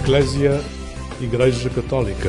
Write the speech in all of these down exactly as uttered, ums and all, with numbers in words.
Eclésia, Igreja Católica.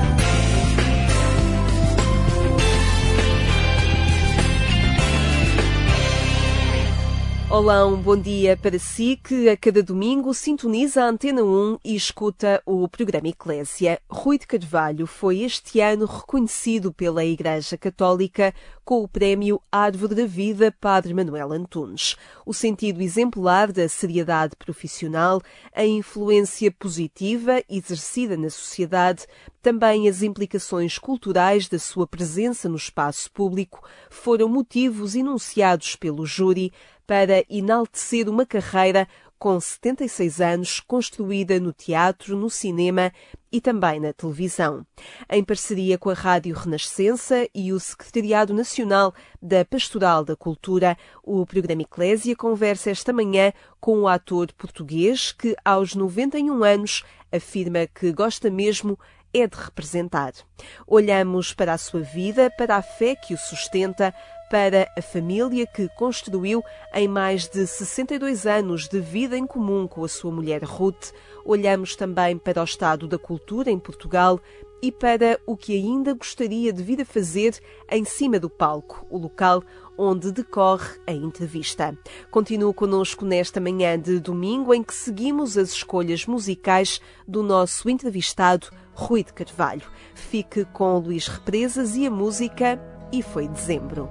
Olá, um bom dia para si que a cada domingo sintoniza a Antena um e escuta o programa Eclésia. Rui de Carvalho foi este ano reconhecido pela Igreja Católica com o prémio Árvore da Vida Padre Manuel Antunes. O sentido exemplar da seriedade profissional, a influência positiva exercida na sociedade, também as implicações culturais da sua presença no espaço público foram motivos enunciados pelo júri para enaltecer uma carreira com setenta e seis anos, construída no teatro, no cinema e também na televisão. Em parceria com a Rádio Renascença e o Secretariado Nacional da Pastoral da Cultura, o programa Eclésia conversa esta manhã com o ator português que, aos noventa e um anos, afirma que gosta mesmo é de representar. Olhamos para a sua vida, para a fé que o sustenta, para a família que construiu em mais de sessenta e dois anos de vida em comum com a sua mulher Ruth. Olhamos também para o estado da cultura em Portugal e para o que ainda gostaria de vir a fazer em cima do palco, o local onde decorre a entrevista. Continue connosco nesta manhã de domingo em que seguimos as escolhas musicais do nosso entrevistado Rui de Carvalho. Fique com Luís Represas e a música E Foi Dezembro.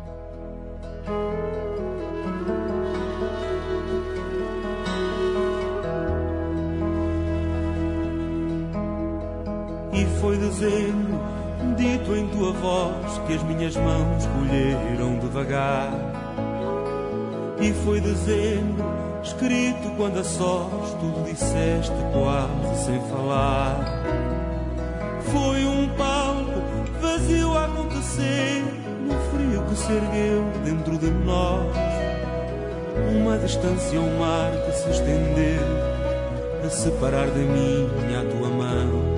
E foi dezembro, dito em tua voz, que as minhas mãos colheram devagar. E foi dezembro, escrito quando a sós tudo disseste quase sem falar. Foi um palco vazio a acontecer, no frio que se ergueu dentro de nós. Uma distância, um mar que se estendeu a separar de mim a tua mão.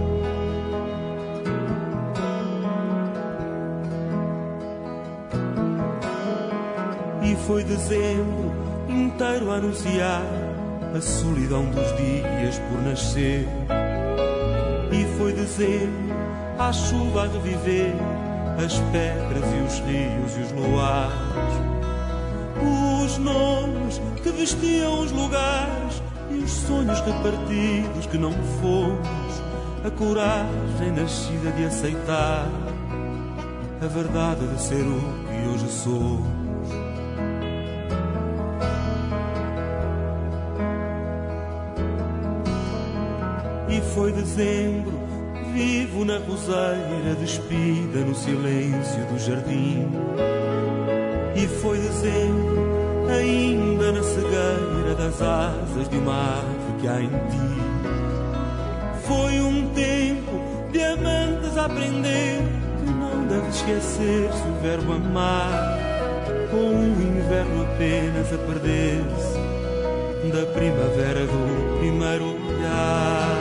E foi dezembro inteiro a anunciar a solidão dos dias por nascer. E foi dezembro a chuva a reviver as pedras e os rios e os luares, os nomes que vestiam os lugares e os sonhos repartidos que não fomos, a coragem nascida de aceitar a verdade de ser o que hoje sou. E foi dezembro, vivo na roseira, despida no silêncio do jardim. E foi dezembro, ainda na cegueira das asas de uma ave que há em ti. Foi um tempo de amantes a aprender que não deve esquecer-se o verbo amar, com o inverno apenas a perder-se da primavera do primeiro olhar.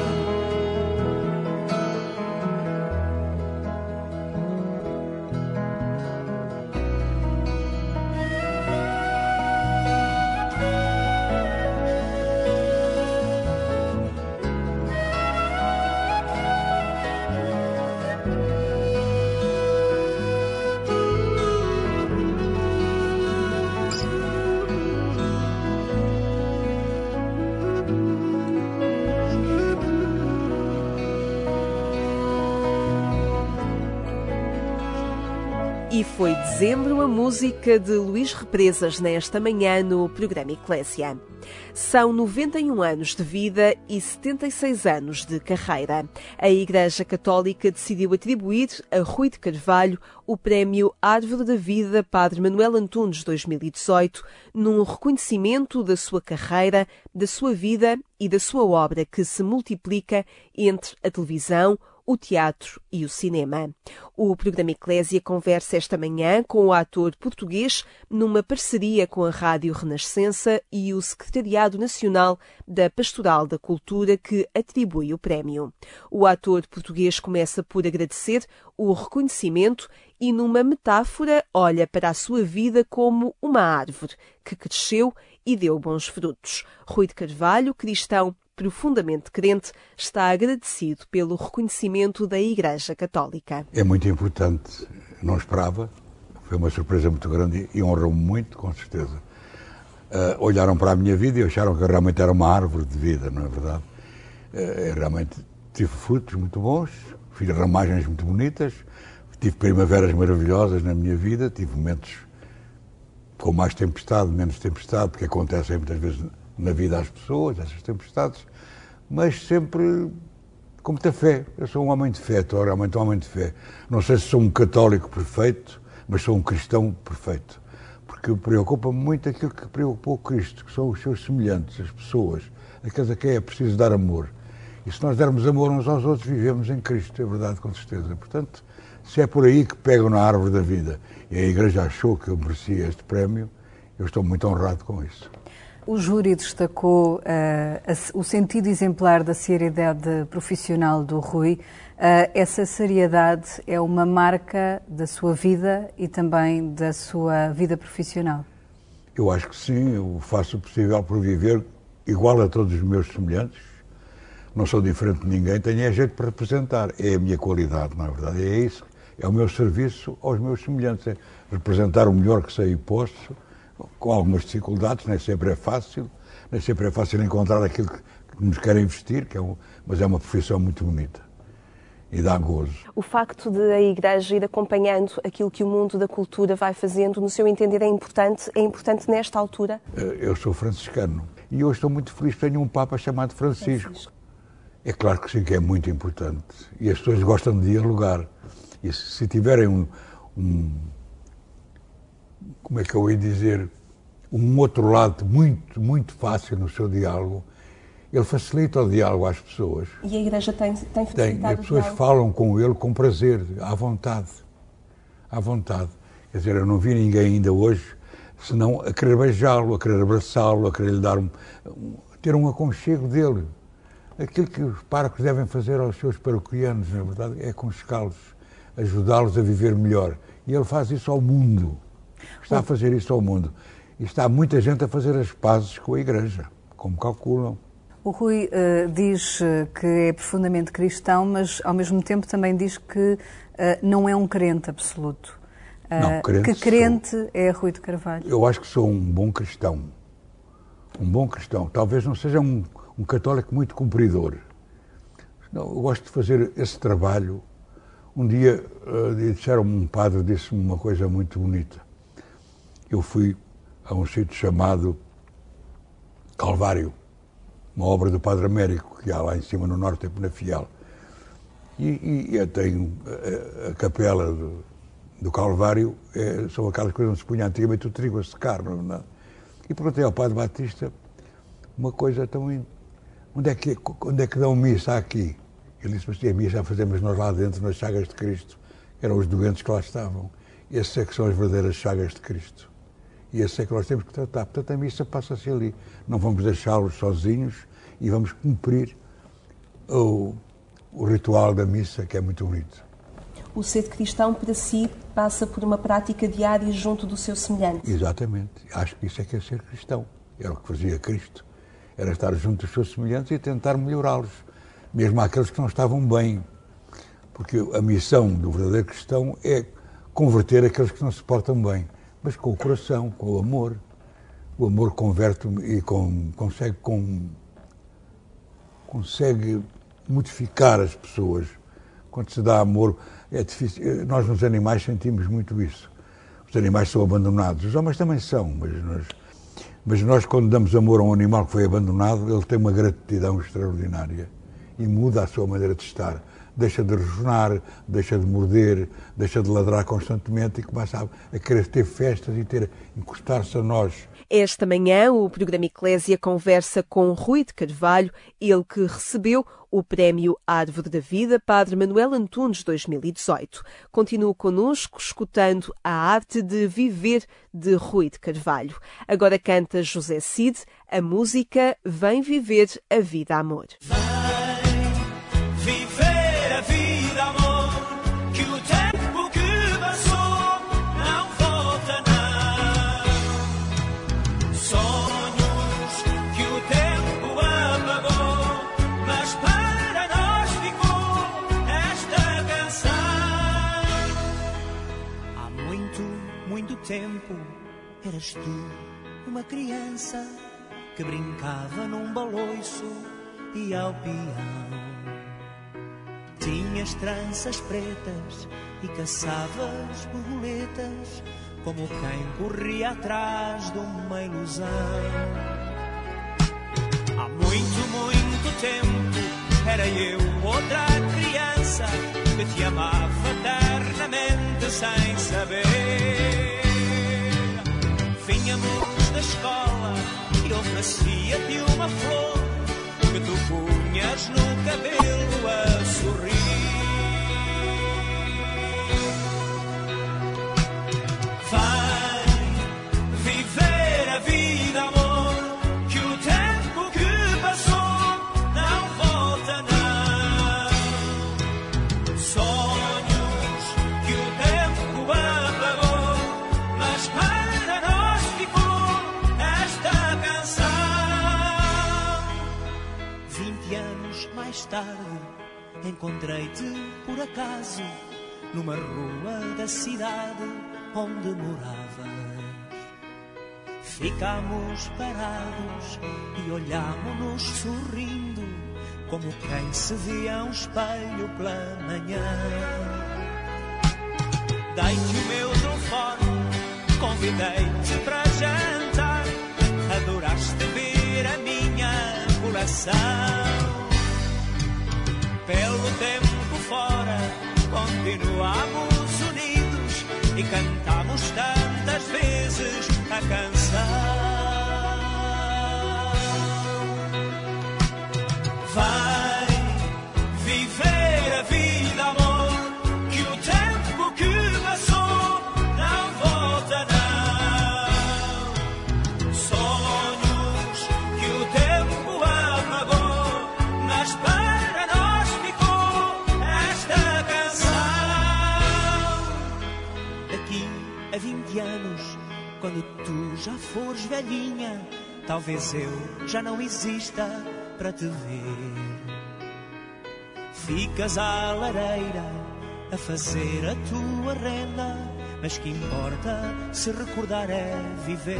E foi dezembro, a música de Luís Represas nesta manhã no programa Eclésia. São noventa e um anos de vida e setenta e seis anos de carreira. A Igreja Católica decidiu atribuir a Rui de Carvalho o prémio Árvore da Vida Padre Manuel Antunes dois mil e dezoito, num reconhecimento da sua carreira, da sua vida e da sua obra que se multiplica entre a televisão, o teatro e o cinema. O programa Eclésia conversa esta manhã com o ator português numa parceria com a Rádio Renascença e o Secretariado Nacional da Pastoral da Cultura que atribui o prémio. O ator português começa por agradecer o reconhecimento e, numa metáfora, olha para a sua vida como uma árvore que cresceu e deu bons frutos. Rui de Carvalho, cristão profundamente crente, está agradecido pelo reconhecimento da Igreja Católica. É muito importante, não esperava, foi uma surpresa muito grande e honrou-me muito, com certeza. Uh, olharam para a minha vida e acharam que eu realmente era uma árvore de vida, não é verdade? Uh, eu realmente tive frutos muito bons, fiz ramagens muito bonitas, tive primaveras maravilhosas na minha vida, tive momentos com mais tempestade, menos tempestade, porque acontecem muitas vezes na vida às pessoas, essas tempestades, mas sempre com muita fé. Eu sou um homem de fé, estou realmente um homem de fé. Não sei se sou um católico perfeito, mas sou um cristão perfeito. Porque preocupa-me muito aquilo que preocupou Cristo, que são os seus semelhantes, as pessoas, aqueles a quem é preciso dar amor. E se nós dermos amor uns aos outros, vivemos em Cristo, é verdade, com certeza. Portanto, se é por aí que pegam na árvore da vida e a Igreja achou que eu merecia este prémio, eu estou muito honrado com isso. O júri destacou uh, a, o sentido exemplar da seriedade profissional do Rui. Uh, essa seriedade é uma marca da sua vida e também da sua vida profissional? Eu acho que sim, eu faço o possível por viver igual a todos os meus semelhantes. Não sou diferente de ninguém, tenho é jeito para representar. É a minha qualidade, na verdade, é isso. É o meu serviço aos meus semelhantes, é representar o melhor que sei e posso, com algumas dificuldades, nem sempre é fácil, nem sempre é fácil encontrar aquilo que, que nos querem vestir, que é um, mas é uma profissão muito bonita e dá gozo. O facto de a Igreja ir acompanhando aquilo que o mundo da cultura vai fazendo, no seu entender, é importante? É importante nesta altura? Eu sou franciscano e hoje estou muito feliz, tenho um Papa chamado Francisco. Francisco. É claro que sim, que é muito importante e as pessoas gostam de dialogar. E se tiverem um, um como é que eu ia dizer, um outro lado muito, muito fácil no seu diálogo, ele facilita o diálogo às pessoas. E a Igreja tem, tem facilitado tem, as pessoas falam com ele com prazer, à vontade, à vontade. Quer dizer, eu não vi ninguém ainda hoje, senão a querer beijá-lo, a querer abraçá-lo, a querer lhe dar um, um, ter um aconchego dele. Aquilo que os párocos devem fazer aos seus paroquianos, na verdade, é aconchegá-los, ajudá-los a viver melhor. E ele faz isso ao mundo. Está a fazer isso ao mundo. E está muita gente a fazer as pazes com a Igreja, como calculam. O Rui uh, diz que é profundamente cristão, mas ao mesmo tempo também diz que uh, não é um crente absoluto. Uh, não, crente que crente sou. É Rui de Carvalho? Eu acho que sou um bom cristão. Um bom cristão. Talvez não seja um, um católico muito cumpridor. Não, eu gosto de fazer esse trabalho. Um dia uh, disseram-me, um padre disse-me uma coisa muito bonita. Eu fui a um sítio chamado Calvário, uma obra do Padre Américo, que há lá em cima no norte, na Fiel. E, e, e eu tenho a, a capela do, do Calvário, é, são aquelas coisas onde se punha antigamente o trigo a secar, não é verdade? E perguntei ao Padre Batista uma coisa tão... Onde é que, onde é que dão missa aqui? Ele disse, mas a missa já fazemos nós lá dentro, nas chagas de Cristo. Eram os doentes que lá estavam. Esses é que são as verdadeiras chagas de Cristo. E esse é que nós temos que tratar. Portanto, a missa passa-se ali. Não vamos deixá-los sozinhos e vamos cumprir o, o ritual da missa, que é muito bonito. O ser cristão, para si, passa por uma prática diária junto do seu semelhante. Exatamente. Acho que isso é que é ser cristão. Era o que fazia Cristo. Era estar junto dos seus semelhantes e tentar melhorá-los. Mesmo àqueles que não estavam bem. Porque a missão do verdadeiro cristão é converter aqueles que não se portam bem. Mas com o coração, com o amor. O amor converte e com, consegue, com, consegue modificar as pessoas. Quando se dá amor, é difícil. Nós nos animais sentimos muito isso. Os animais são abandonados. Os homens também são, mas nós, mas nós quando damos amor a um animal que foi abandonado, ele tem uma gratidão extraordinária e muda a sua maneira de estar. Deixa de rosnar, deixa de morder, deixa de ladrar constantemente e começa a, a querer ter festas e ter, encostar-se a nós. Esta manhã, o programa Eclésia conversa com Rui de Carvalho, ele que recebeu o Prémio Árvore da Vida Padre Manuel Antunes dois mil e dezoito. Continua connosco, escutando a arte de viver de Rui de Carvalho. Agora canta José Cid, a música Vem Viver a Vida Amor. Vem viver a vida, amor, que o tempo que passou não volta, não. Sonhos que o tempo apagou muito tempo eras tu uma criança que brincava num baloiço e ao peão. Tinhas tranças pretas e caçavas borboletas como quem corria atrás de uma ilusão. Há muito, muito tempo era eu outra criança que te amava eternamente sem saber. Vinhamos da escola e oferecia-te uma flor que tu punhas no cabelo a sorrir. Vai viver a vida, amor, que o tempo que passou não volta, não. Sonhos que o tempo apagou, mas para nós ficou esta canção. Vinte anos mais tarde encontrei-te por acaso numa rua da cidade onde moravas. Ficámos parados e olhámos-nos sorrindo, como quem se via um espelho pela manhã. Dei-te o meu telefone, convidei-te para jantar, adoraste ver a minha coleção. Pelo tempo fora, continuamos unidos e cantamos tantas vezes a canção. Vai viver a vida, amor, que o tempo que passou não volta, não. Sonhos que o tempo apagou, mas para nós ficou esta canção. Daqui a vinte anos, quando tu já fores velhinha, talvez eu já não exista para te ver. Ficas à lareira a fazer a tua renda, mas que importa se recordar é viver.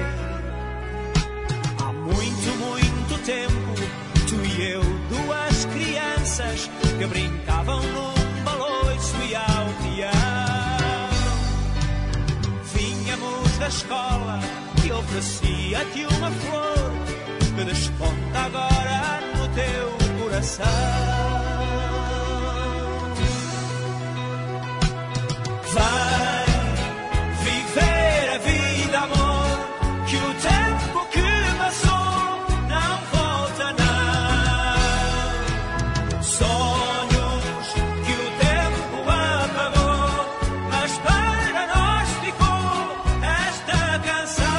Há muito, muito tempo, tu e eu, duas crianças que brincavam num baloiço e ao peão. Vinhamos da escola e oferecia-te uma flor que desponta agora no teu coração. Vai viver a vida, amor, que o tempo que passou não volta, não. Sonhos que o tempo apagou, mas para nós ficou esta canção.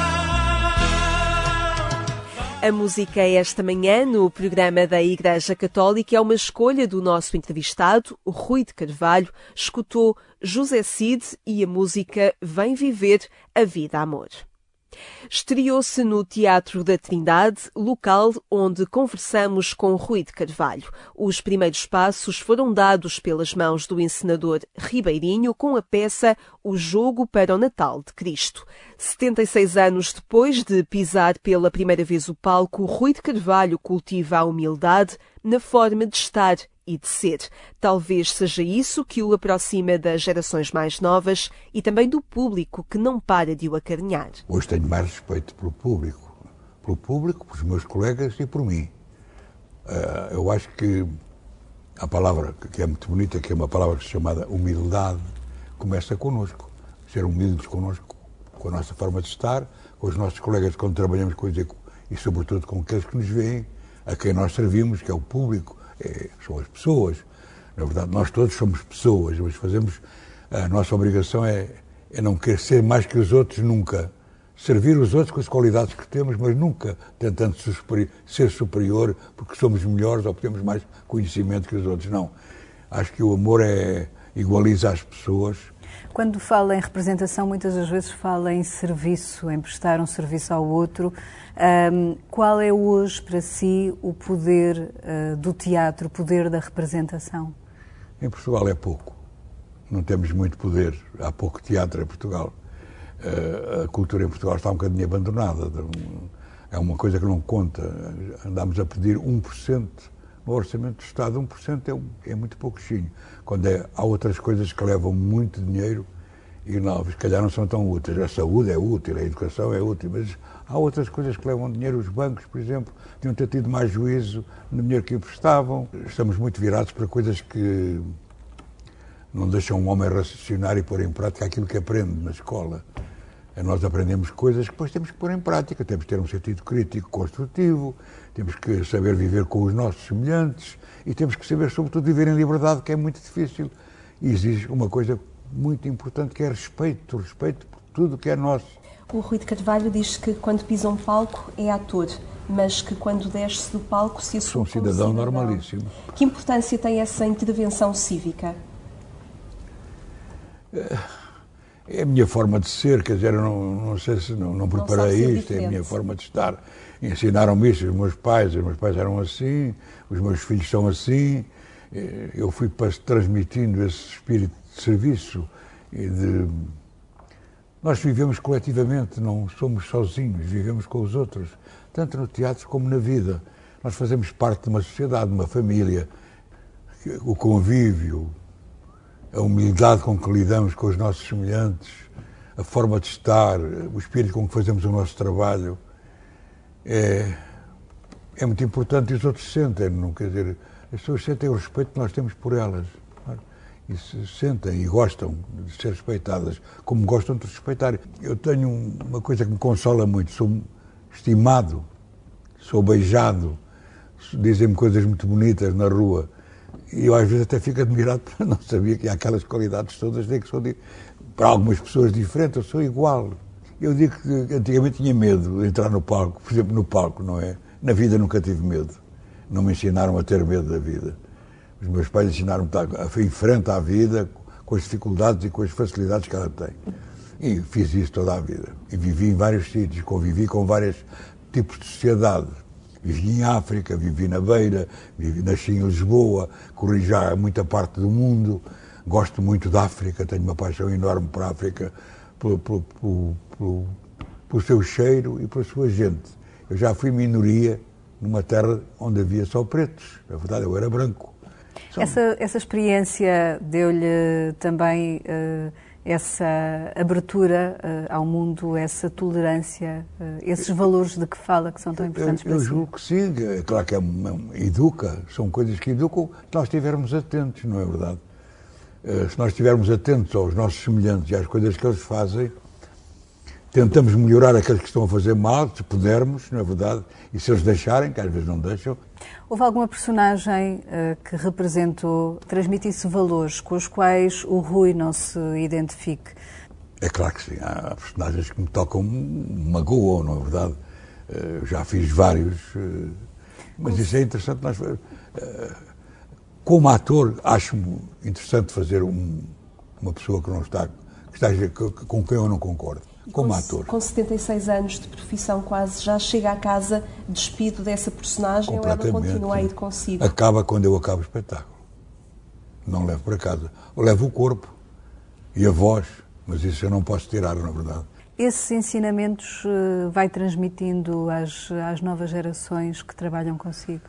A música esta manhã no programa da Igreja Católica é uma escolha do nosso entrevistado, Rui de Carvalho. Escutou José Cid e a música Vem Viver a Vida, Amor. Estreou-se no Teatro da Trindade, local onde conversamos com Rui de Carvalho. Os primeiros passos foram dados pelas mãos do encenador Ribeirinho com a peça O Jogo para o Natal de Cristo. setenta e seis anos depois de pisar pela primeira vez o palco, Rui de Carvalho cultiva a humildade na forma de estar e de ser. Talvez seja isso que o aproxima das gerações mais novas e também do público que não para de o acarinhar. Hoje tenho mais respeito pelo público, pelo público, pelos meus colegas e por mim. Uh, eu acho que a palavra que é muito bonita, que é uma palavra chamada humildade, começa connosco. Ser humildes connosco, com a nossa forma de estar, com os nossos colegas quando trabalhamos com eles e sobretudo com aqueles que nos veem, a quem nós servimos, que é o público. É, são as pessoas. Na verdade, nós todos somos pessoas, mas fazemos, a nossa obrigação é, é não querer ser mais que os outros nunca. Servir os outros com as qualidades que temos, mas nunca tentando ser superior porque somos melhores ou temos mais conhecimento que os outros. Não. Acho que o amor é, igualiza as pessoas. Quando fala em representação, muitas das vezes fala em serviço, em prestar um serviço ao outro. Um, qual é hoje, para si, o poder uh, do teatro, o poder da representação? Em Portugal é pouco. Não temos muito poder. Há pouco teatro em Portugal. a cultura em Portugal está um bocadinho abandonada. É uma coisa que não conta. Andamos a pedir um por cento no orçamento do Estado. um por cento é, um, é muito pouquinho. Quando é, há outras coisas que levam muito dinheiro e não, se calhar não são tão úteis. A saúde é útil, a educação é útil, mas há outras coisas que levam dinheiro. Os bancos, por exemplo, tinham ter tido mais juízo no dinheiro que emprestavam. Estamos muito virados para coisas que não deixam um homem raciocinar e pôr em prática aquilo que aprende na escola. Nós aprendemos coisas que depois temos que pôr em prática. Temos que ter um sentido crítico, construtivo, temos que saber viver com os nossos semelhantes e temos que saber, sobretudo, viver em liberdade, que é muito difícil. E exige uma coisa muito importante, que é respeito, respeito por tudo que é nosso. O Rui de Carvalho diz que quando pisa um palco é ator, mas que quando desce do palco se assume Sou um cidadão, cidadão normalíssimo. Que importância tem essa intervenção cívica? É a minha forma de ser, quer dizer, eu não, não sei se não, não preparei isto, diferente. É a minha forma de estar. Ensinaram-me isso, os meus pais, os meus pais eram assim, os meus filhos são assim. Eu fui transmitindo esse espírito de serviço e de... Nós vivemos coletivamente, não somos sozinhos, vivemos com os outros, tanto no teatro como na vida. Nós fazemos parte de uma sociedade, de uma família. O convívio, a humildade com que lidamos com os nossos semelhantes, a forma de estar, o espírito com que fazemos o nosso trabalho, é, é muito importante e os outros sentem, não quer dizer, as pessoas sentem o respeito que nós temos por elas, e se sentem e gostam de ser respeitadas, como gostam de respeitar. Eu tenho uma coisa que me consola muito, sou estimado, sou beijado, dizem-me coisas muito bonitas na rua, e eu às vezes até fico admirado porque não sabia que há aquelas qualidades todas, de que sou de... para algumas pessoas diferentes, eu sou igual. Eu digo que antigamente tinha medo de entrar no palco, por exemplo, no palco, não é? Na vida nunca tive medo. Não me ensinaram a ter medo da vida. Os meus pais ensinaram-me a estar em frente à vida, com as dificuldades e com as facilidades que ela tem. E fiz isso toda a vida. E vivi em vários sítios, convivi com vários tipos de sociedade. Vivi em África, vivi na Beira, vivi, nasci em Lisboa, corri já muita parte do mundo. Gosto muito da África, tenho uma paixão enorme por a África, pelo, pelo, pelo, pelo, pelo seu cheiro e pela sua gente. Eu já fui minoria numa terra onde havia só pretos. Na verdade, eu era branco. Essa, essa experiência deu-lhe também uh, essa abertura uh, ao mundo, essa tolerância, uh, esses valores de que fala que são tão importantes eu, eu para si? Eu julgo que sim. É claro que é, é, educa, são coisas que educam, se nós estivermos atentos, não é verdade? Uh, se nós estivermos atentos aos nossos semelhantes e às coisas que eles fazem, tentamos melhorar aqueles que estão a fazer mal, se pudermos, não é verdade? E se eles deixarem, que às vezes não deixam. Houve alguma personagem uh, que representou, transmitisse valores com os quais o Rui não se identifique? É claro que sim. Há personagens que me tocam, me magoam, não é verdade? Uh, já fiz vários. Uh, mas isso é interessante. Nós, uh, como ator, acho interessante fazer um, uma pessoa que não está, que está, com quem eu não concordo. Como com, ator. Com setenta e seis anos de profissão quase, já chega a casa despido dessa personagem ou ela continua a ir consigo? Acaba quando eu acabo o espetáculo. Não levo para casa. Eu levo o corpo e a voz, mas isso eu não posso tirar, na verdade. Esses ensinamentos uh, vai transmitindo às, às novas gerações que trabalham consigo?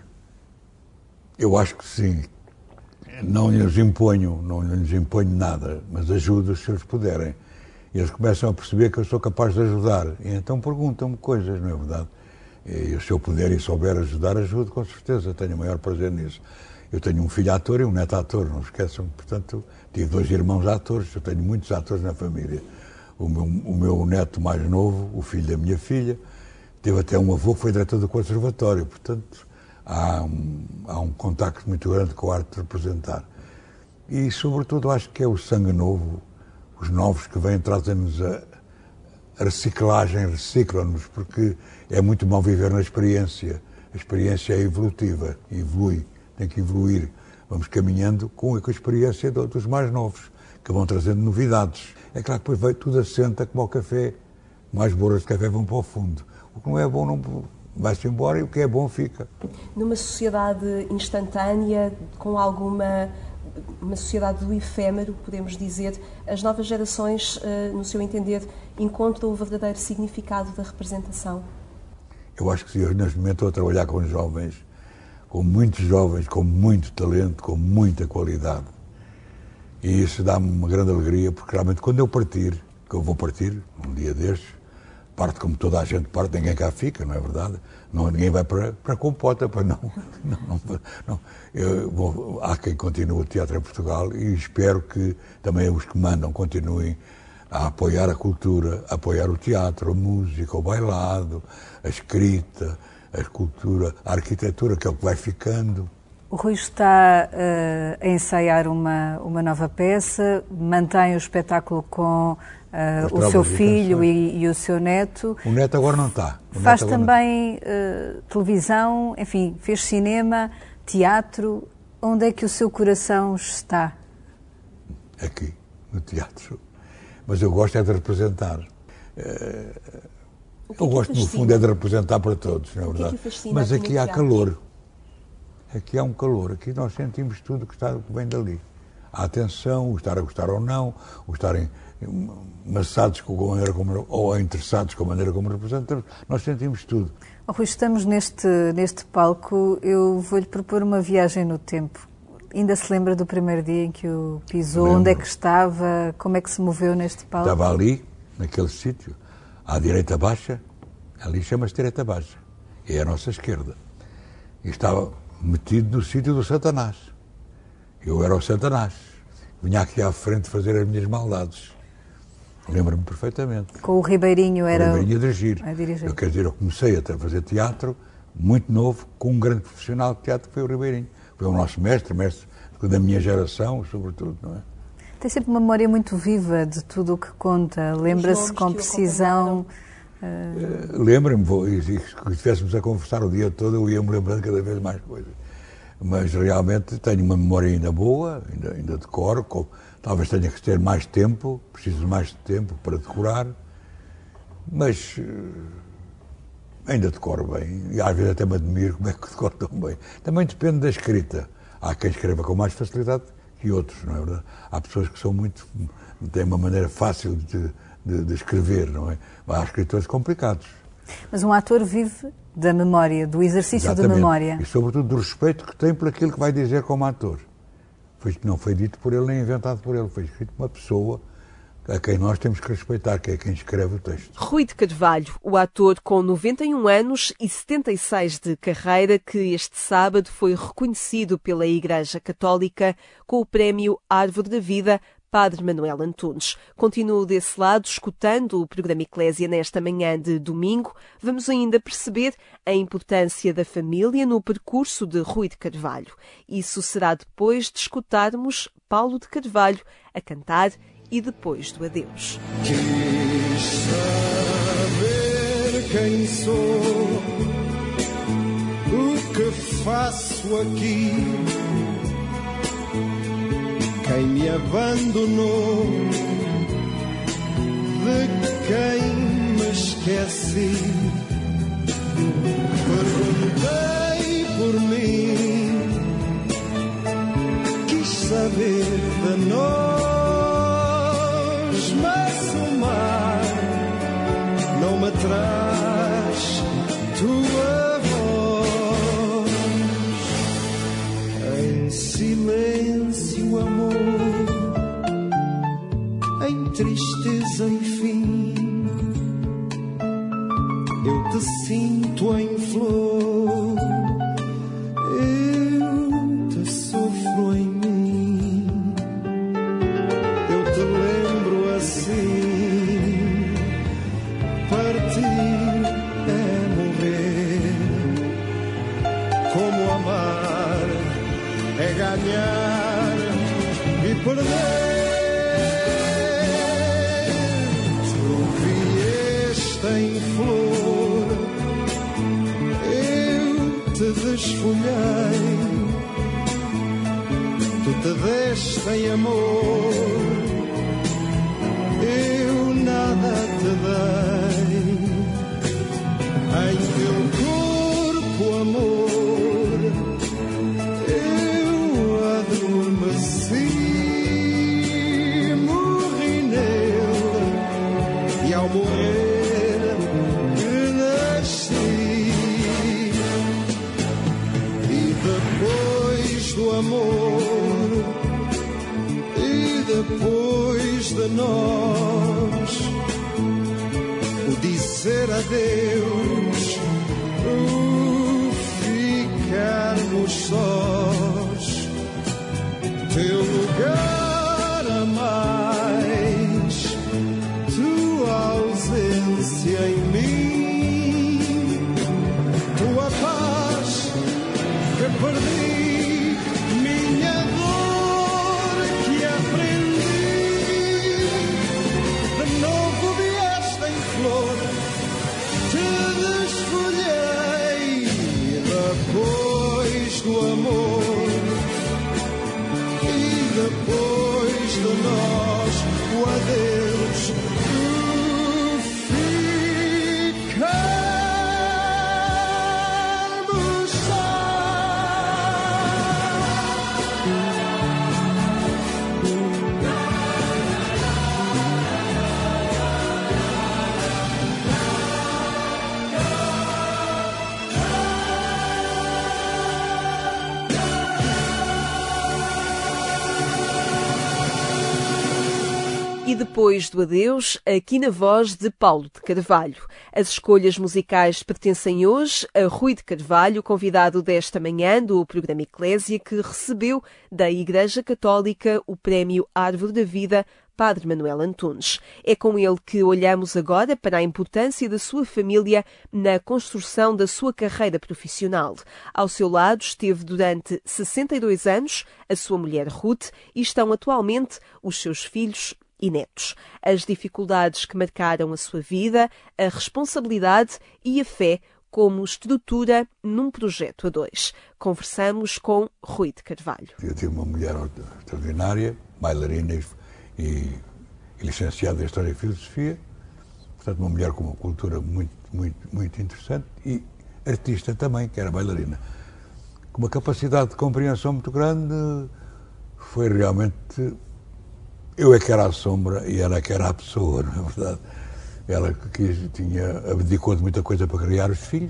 Eu acho que sim. Não lhes imponho, não lhes imponho nada, mas ajudo se eles puderem. E eles começam a perceber que eu sou capaz de ajudar. E então perguntam-me coisas, não é verdade? E se eu puder e souber ajudar, ajudo com certeza. Tenho o maior prazer nisso. Eu tenho um filho ator e um neto ator, não esqueçam. Portanto, tive dois irmãos atores, eu tenho muitos atores na família. O meu, o meu neto mais novo, o filho da minha filha, teve até um avô que foi diretor do conservatório. Portanto, há um, há um contacto muito grande com a arte de representar. E, sobretudo, acho que é o sangue novo, os novos que vêm trazem-nos a, a reciclagem, reciclam-nos, porque é muito bom viver na experiência. A experiência é evolutiva, evolui, tem que evoluir. Vamos caminhando com a experiência dos mais novos, que vão trazendo novidades. É claro que depois vai, tudo assenta como ao café, mais borras de café vão para o fundo. O que não é bom não vai-se embora e o que é bom fica. Numa sociedade instantânea, com alguma uma sociedade do efêmero, podemos dizer, as novas gerações, no seu entender, encontram o verdadeiro significado da representação? Eu acho que sim. Eu, neste momento, estou a trabalhar com jovens, com muitos jovens, com muito talento, com muita qualidade. E isso dá-me uma grande alegria, porque realmente quando eu partir, que eu vou partir, um dia destes, parte como toda a gente parte, ninguém cá fica, não é verdade? Não, ninguém vai para, para a compota, para não. não, não, não. Eu vou, há quem continue o teatro em Portugal e espero que também os que mandam continuem a apoiar a cultura, a apoiar o teatro, a música, o bailado, a escrita, a escultura, a arquitetura, que é o que vai ficando. O Rui está uh, a ensaiar uma, uma nova peça, mantém o espetáculo com uh, o seu filho e, e o seu neto. O neto agora não está. O Faz não... também uh, televisão, enfim, fez cinema, teatro. Onde é que o seu coração está? Aqui, no teatro. Mas eu gosto é de representar. Uh, eu gosto, no fundo, é de representar para todos, não é verdade? Mas aqui há calor. Aqui há um calor, aqui nós sentimos tudo que, está, que vem dali. A atenção, o estar a gostar ou não, o estarem maçados com a maneira como, ou interessados com a maneira como representamos, nós sentimos tudo. Oh, Rui, estamos neste, neste palco, eu vou-lhe propor uma viagem no tempo. Ainda se lembra do primeiro dia em que o pisou? Lembro. Onde é que estava? Como é que se moveu neste palco? Estava ali, naquele sítio, à direita baixa, ali chama-se direita baixa, e é a nossa esquerda. E estava metido no sítio do Satanás. Eu era o Satanás. Vinha aqui à frente fazer as minhas maldades. Lembro-me perfeitamente. Com o Ribeirinho era... O Ribeirinho a dirigir. A dirigir. Eu, quer dizer, eu comecei a fazer teatro muito novo, com um grande profissional de teatro que foi o Ribeirinho. Foi o nosso mestre, mestre da minha geração, sobretudo, não é? Tem sempre uma memória muito viva de tudo o que conta. Lembra-se com precisão... Uh... Lembro-me, e se estivéssemos a conversar o dia todo, eu ia-me lembrando cada vez mais coisas. Mas realmente tenho uma memória ainda boa, ainda, ainda decoro, com, talvez tenha que ter mais tempo, preciso de mais tempo para decorar, mas uh, ainda decoro bem, e às vezes até me admiro como é que decoro tão bem. Também depende da escrita. Há quem escreva com mais facilidade que outros, não é verdade? Há pessoas que são muito, têm uma maneira fácil de De, de escrever, não é? Há escritores complicados. Mas um ator vive da memória, do exercício Exatamente. da memória. E sobretudo do respeito que tem por aquilo que vai dizer como ator. Foi, não foi dito por ele nem inventado por ele, foi escrito por uma pessoa a quem nós temos que respeitar, que é quem escreve o texto. Rui de Carvalho, o ator com noventa e um anos e setenta e seis de carreira, que este sábado foi reconhecido pela Igreja Católica com o prémio Árvore da Vida, Padre Manuel Antunes. Continuo desse lado, escutando o programa Eclésia nesta manhã de domingo. Vamos ainda perceber a importância da família no percurso de Rui de Carvalho. Isso será depois de escutarmos Paulo de Carvalho a cantar e depois do adeus. Quis saber quem sou, o que faço aqui. Quem me abandonou, de quem me esqueci. Perguntei por mim, quis saber de nós, mas o mar não me traz tua voz. Em silêncio, amor, em tristeza e fim, eu te sinto em flor, eu te sofro em mim, eu te lembro assim, partir é morrer, como amar é ganhar e perder. Em flor, eu te desfolhei, tu te deste em amor, eu nada te dei, em teu corpo, amor, eu adormeci. ao morrer que nasci. E depois do amor, e depois de nós, o dizer adeus, o ficarmos sós, teu lugar a mais, tua ausência em mim, tua paz que perdi, minha dor que aprendi, de novo vieste em flor, te desfolhei, depois do amor, e depois de nós, o adeus, o ficarmos sós. E depois do adeus, aqui na voz de Paulo de Carvalho. As escolhas musicais pertencem hoje a Rui de Carvalho, convidado desta manhã do programa Eclésia, que recebeu da Igreja Católica o prémio Árvore da Vida Padre Manuel Antunes. É com ele que olhamos agora para a importância da sua família na construção da sua carreira profissional. Ao seu lado esteve durante sessenta e dois anos a sua mulher Ruth e estão atualmente os seus filhos e netos. As dificuldades que marcaram a sua vida, a responsabilidade e a fé como estrutura num projeto a dois. Conversamos com Rui de Carvalho. Eu tive uma mulher extraordinária, bailarina e, e licenciada em História e Filosofia, portanto uma mulher com uma cultura muito, muito, muito interessante e artista também, que era bailarina. Com uma capacidade de compreensão muito grande, foi realmente... Eu é que era a sombra e ela é que era a pessoa, não é verdade? Ela que tinha, abdicou de muita coisa para criar os filhos.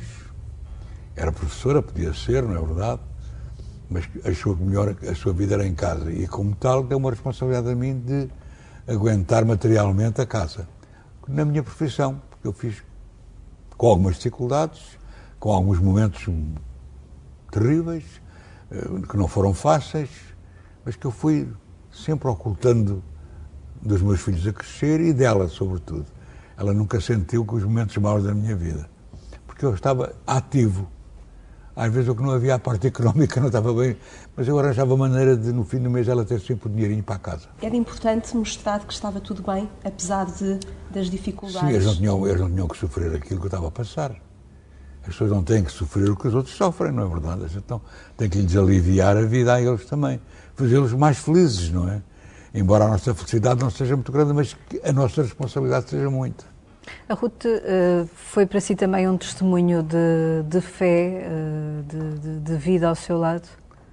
Era professora, podia ser, não é verdade? Mas achou que melhor a sua vida era em casa. E como tal, deu uma responsabilidade a mim de aguentar materialmente a casa. Na minha profissão, porque eu fiz com algumas dificuldades, com alguns momentos terríveis, que não foram fáceis, mas que eu fui sempre ocultando dos meus filhos a crescer e dela, sobretudo. Ela nunca sentiu que os momentos maus da minha vida, porque eu estava ativo. Às vezes o que não havia, a parte económica não estava bem, mas eu arranjava maneira de, no fim do mês, ela ter sempre o dinheirinho para a casa. Era importante mostrar que estava tudo bem, apesar de, das dificuldades? Sim, eles não, tinham, eles não tinham que sofrer aquilo que eu estava a passar. As pessoas não têm que sofrer o que os outros sofrem, não é verdade? Então tem que lhes aliviar a vida a eles também, fazê-los mais felizes, não é? Embora a nossa felicidade não seja muito grande, mas que a nossa responsabilidade seja muita. A Ruth uh, foi para si também um testemunho de, de fé, uh, de, de, de vida ao seu lado?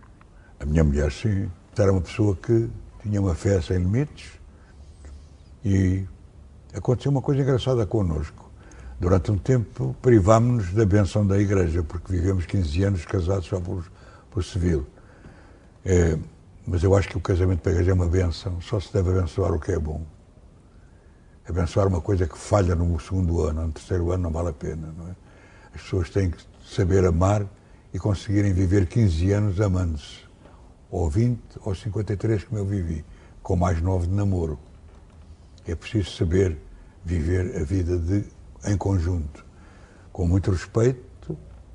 A minha mulher, sim. Era uma pessoa que tinha uma fé sem limites e aconteceu uma coisa engraçada connosco. Durante um tempo privámos-nos da bênção da Igreja, porque vivemos quinze anos casados só por, por civil. É, mas eu acho que o casamento para a Igreja é uma bênção, só se deve abençoar o que é bom. Abençoar uma coisa que falha no segundo ano, no terceiro ano não vale a pena, não é? As pessoas têm que saber amar e conseguirem viver quinze anos amando-se, ou vinte, ou cinquenta e três, como eu vivi, com mais nove de namoro. É preciso saber viver a vida de, em conjunto, com muito respeito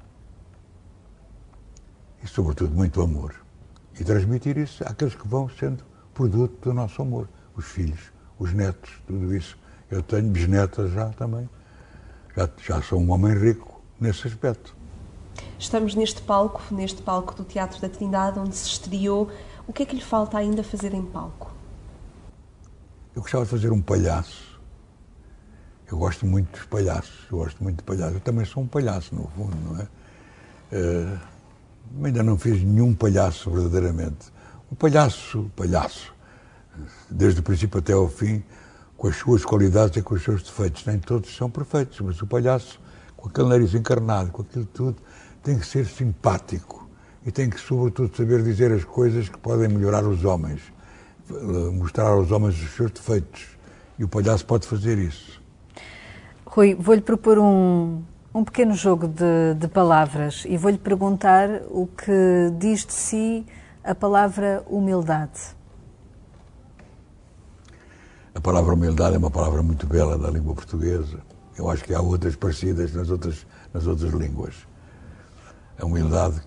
e, sobretudo, muito amor. E transmitir isso àqueles que vão sendo produto do nosso amor, os filhos, os netos, tudo isso. Eu tenho bisnetas já também, já, já sou um homem rico nesse aspecto. Estamos neste palco, neste palco do Teatro da Trindade, onde se estreou. O que é que lhe falta ainda fazer em palco? Eu gostava de fazer um palhaço. Eu gosto muito dos palhaços, eu gosto muito de palhaços. Eu também sou um palhaço, no fundo, não é? Uh, ainda não fiz nenhum palhaço, verdadeiramente. Um palhaço, palhaço. Desde o princípio até ao fim, com as suas qualidades e com os seus defeitos. Nem todos são perfeitos, mas o palhaço, com aquele nariz encarnado, com aquilo tudo, tem que ser simpático e tem que, sobretudo, saber dizer as coisas que podem melhorar os homens, mostrar aos homens os seus defeitos. E o palhaço pode fazer isso. Rui, vou-lhe propor um, um pequeno jogo de, de palavras e vou-lhe perguntar o que diz de si a palavra humildade. A palavra humildade é uma palavra muito bela da língua portuguesa. Eu acho que há outras parecidas nas outras, nas outras línguas. A humildade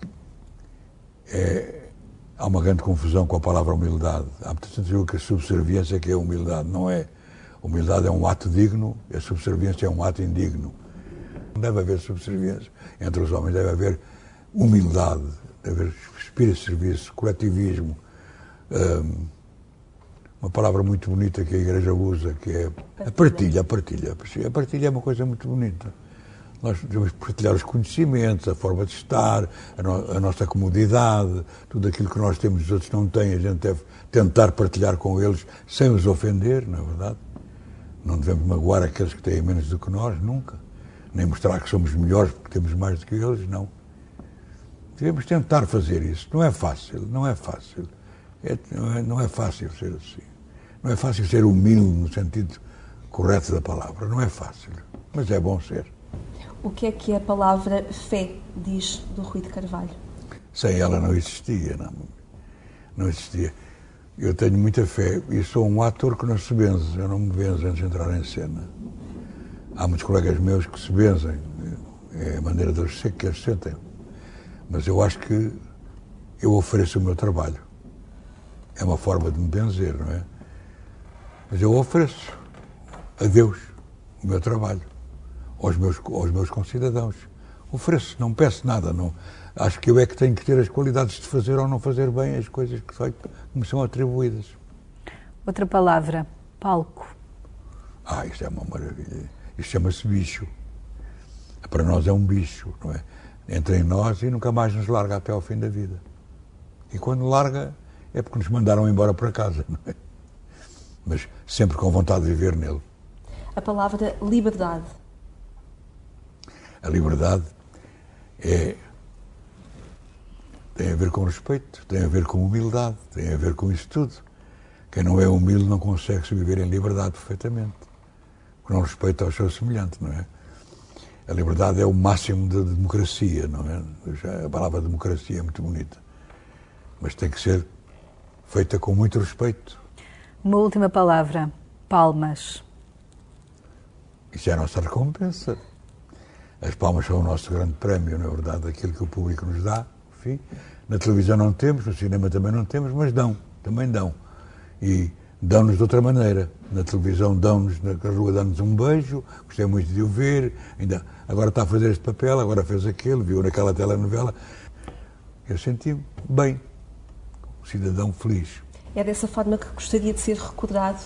é... Há uma grande confusão com a palavra humildade. Há muita gente que diz que a subserviência que é humildade. Não é. Humildade é um ato digno, a subserviência é um ato indigno. Não deve haver subserviência entre os homens, deve haver humildade, deve haver espírito de serviço, coletivismo. Um, uma palavra muito bonita que a Igreja usa, que é a partilha. A partilha, a partilha é uma coisa muito bonita. Nós devemos partilhar os conhecimentos, a forma de estar, a, no, a nossa comodidade, tudo aquilo que nós temos e os outros não têm, a gente deve tentar partilhar com eles sem os ofender, não é verdade? Não devemos magoar aqueles que têm menos do que nós, nunca. Nem mostrar que somos melhores porque temos mais do que eles, não. Devemos tentar fazer isso. Não é fácil, não é fácil. É, não, é, não é fácil ser assim. Não é fácil ser humilde no sentido correto da palavra. Não é fácil, mas é bom ser. O que é que a palavra fé diz do Rui de Carvalho? Sem ela não existia, não. Não existia. Eu tenho muita fé e sou um ator que não se benze. Eu não me benzo antes de entrar em cena. Há muitos colegas meus que se benzem. É a maneira deles ser que eles sentem. Mas eu acho que eu ofereço o meu trabalho. É uma forma de me benzer, não é? Mas eu ofereço a Deus o meu trabalho. Aos meus, aos meus concidadãos. Ofereço, não peço nada. Não. Acho que eu é que tenho que ter as qualidades de fazer ou não fazer bem as coisas que, só, que me são atribuídas. Outra palavra, palco. Ah, isto é uma maravilha. Isto chama-se bicho. Para nós é um bicho, não é? Entra em nós e nunca mais nos larga até ao fim da vida. E quando larga é porque nos mandaram embora para casa, não é? Mas sempre com vontade de viver nele. A palavra liberdade. A liberdade é, tem a ver com respeito, tem a ver com humildade, tem a ver com isso tudo. Quem não é humilde não consegue se viver em liberdade perfeitamente, porque não respeita ao seu semelhante, não é? A liberdade é o máximo da de democracia, não é? A palavra democracia é muito bonita, mas tem que ser feita com muito respeito. Uma última palavra, palmas. Isso é a nossa recompensa. As palmas são o nosso grande prémio, na verdade, aquilo que o público nos dá. Enfim, na televisão não temos, no cinema também não temos, mas dão, também dão. E dão-nos de outra maneira. Na televisão dão-nos, na rua dão-nos um beijo, gostei muito de o ver, ainda, agora está a fazer este papel, agora fez aquele, viu naquela telenovela. Eu senti-me bem, um cidadão feliz. É dessa forma que gostaria de ser recordado?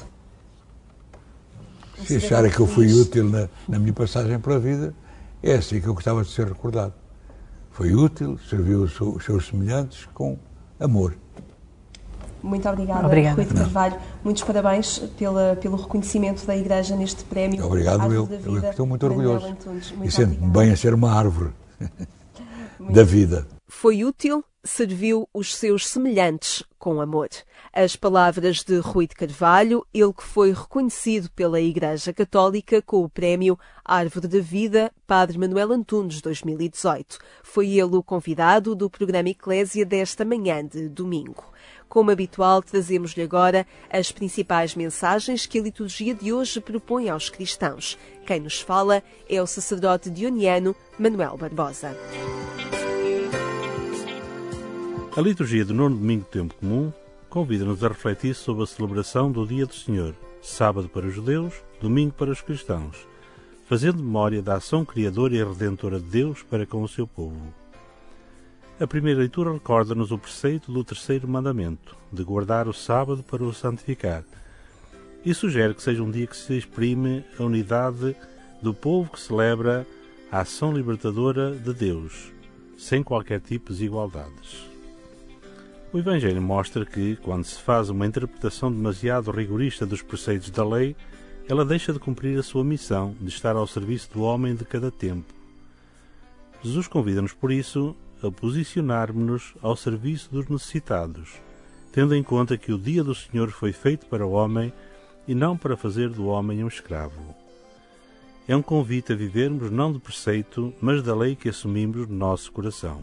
Se acharem que eu fui útil na, na minha passagem pela vida, é assim que eu gostava de ser recordado. Foi útil, serviu os seus semelhantes com amor. Muito obrigada, Obrigada. Rui de Carvalho. Muitos parabéns pela, pelo reconhecimento da Igreja neste prémio. Obrigado, eu. Da Eu vida, estou muito orgulhoso. Muito e sento-me obrigada. bem a ser uma árvore da vida. Foi útil, serviu os seus semelhantes com amor. As palavras de Rui de Carvalho, ele que foi reconhecido pela Igreja Católica com o prémio Árvore da Vida Padre Manuel Antunes dois mil e dezoito. Foi ele o convidado do programa Eclésia desta manhã de domingo. Como habitual, trazemos-lhe agora as principais mensagens que a liturgia de hoje propõe aos cristãos. Quem nos fala é o sacerdote dioniano Manuel Barbosa. A liturgia do nono domingo do tempo comum convida-nos a refletir sobre a celebração do Dia do Senhor, sábado para os judeus, domingo para os cristãos, fazendo memória da ação criadora e redentora de Deus para com o seu povo. A primeira leitura recorda-nos o preceito do terceiro mandamento, de guardar o sábado para o santificar, e sugere que seja um dia que se exprime a unidade do povo que celebra a ação libertadora de Deus, sem qualquer tipo de desigualdades. O Evangelho mostra que, quando se faz uma interpretação demasiado rigorista dos preceitos da lei, ela deixa de cumprir a sua missão de estar ao serviço do homem de cada tempo. Jesus convida-nos, por isso, a posicionarmos-nos ao serviço dos necessitados, tendo em conta que o dia do Senhor foi feito para o homem e não para fazer do homem um escravo. É um convite a vivermos não de preceito, mas da lei que assumimos no nosso coração.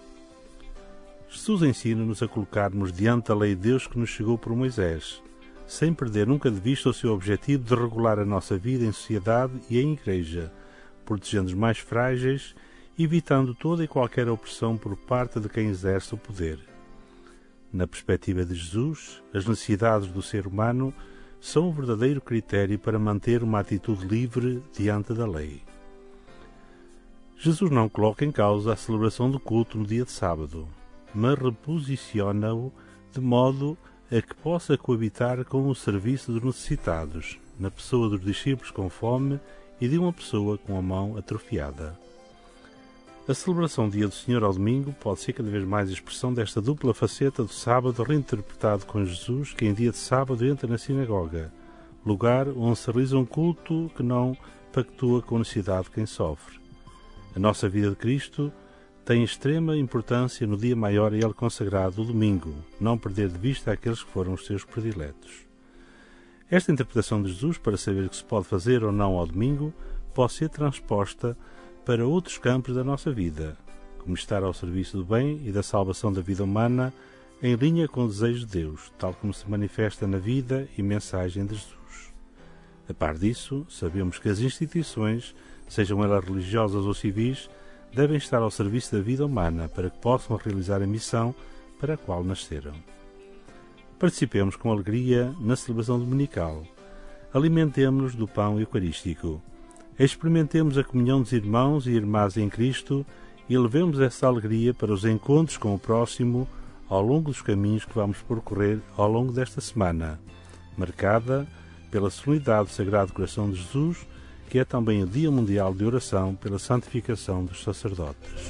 Jesus ensina-nos a colocarmos diante da lei de Deus que nos chegou por Moisés, sem perder nunca de vista o seu objetivo de regular a nossa vida em sociedade e em igreja, protegendo os mais frágeis e evitando toda e qualquer opressão por parte de quem exerce o poder. Na perspectiva de Jesus, as necessidades do ser humano são o verdadeiro critério para manter uma atitude livre diante da lei. Jesus não coloca em causa a celebração do culto no dia de sábado, mas reposiciona-o de modo a que possa coabitar com o serviço dos necessitados, na pessoa dos discípulos com fome e de uma pessoa com a mão atrofiada. A celebração do Dia do Senhor ao domingo pode ser cada vez mais a expressão desta dupla faceta do sábado reinterpretado com Jesus, que em dia de sábado entra na sinagoga, lugar onde se realiza um culto que não pactua com a necessidade de quem sofre. A nossa vida de Cristo tem extrema importância no dia maior a Ele consagrado, o domingo, não perder de vista aqueles que foram os seus prediletos. Esta interpretação de Jesus para saber o que se pode fazer ou não ao domingo pode ser transposta para outros campos da nossa vida, como estar ao serviço do bem e da salvação da vida humana em linha com o desejo de Deus, tal como se manifesta na vida e mensagem de Jesus. A par disso, sabemos que as instituições, sejam elas religiosas ou civis, devem estar ao serviço da vida humana para que possam realizar a missão para a qual nasceram. Participemos com alegria na celebração dominical. Alimentemo-nos do pão eucarístico. Experimentemos a comunhão dos irmãos e irmãs em Cristo e levemos essa alegria para os encontros com o próximo ao longo dos caminhos que vamos percorrer ao longo desta semana, marcada pela solenidade do Sagrado Coração de Jesus, que é também o Dia Mundial de Oração pela Santificação dos Sacerdotes.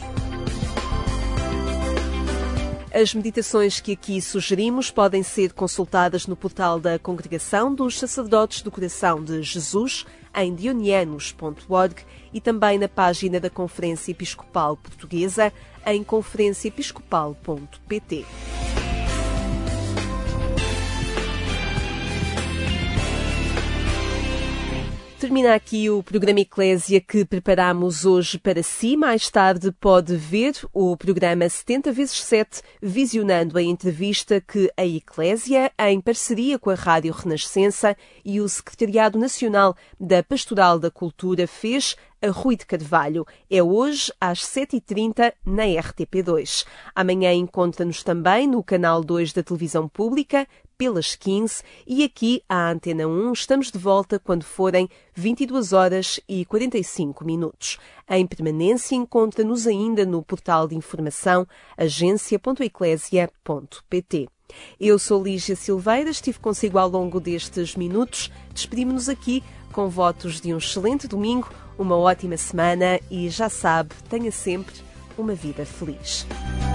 As meditações que aqui sugerimos podem ser consultadas no portal da Congregação dos Sacerdotes do Coração de Jesus, em dionianos ponto org, e também na página da Conferência Episcopal Portuguesa, em conferência episcopal ponto pt. Termina aqui o programa Eclésia que preparamos hoje para si. Mais tarde pode ver o programa setenta vezes sete, visionando a entrevista que a Eclésia, em parceria com a Rádio Renascença e o Secretariado Nacional da Pastoral da Cultura, fez a Rui de Carvalho. É hoje às sete e trinta na R T P dois. Amanhã encontra-nos também no canal dois da Televisão Pública, pelas quinze, e aqui à Antena um estamos de volta quando forem vinte e duas horas e quarenta e cinco minutos. Em permanência, encontra-nos ainda no portal de informação agência ponto eclésia ponto pt. Eu sou Lígia Silveira, estive consigo ao longo destes minutos. Despedimos-nos aqui com votos de um excelente domingo, uma ótima semana e, já sabe, tenha sempre uma vida feliz.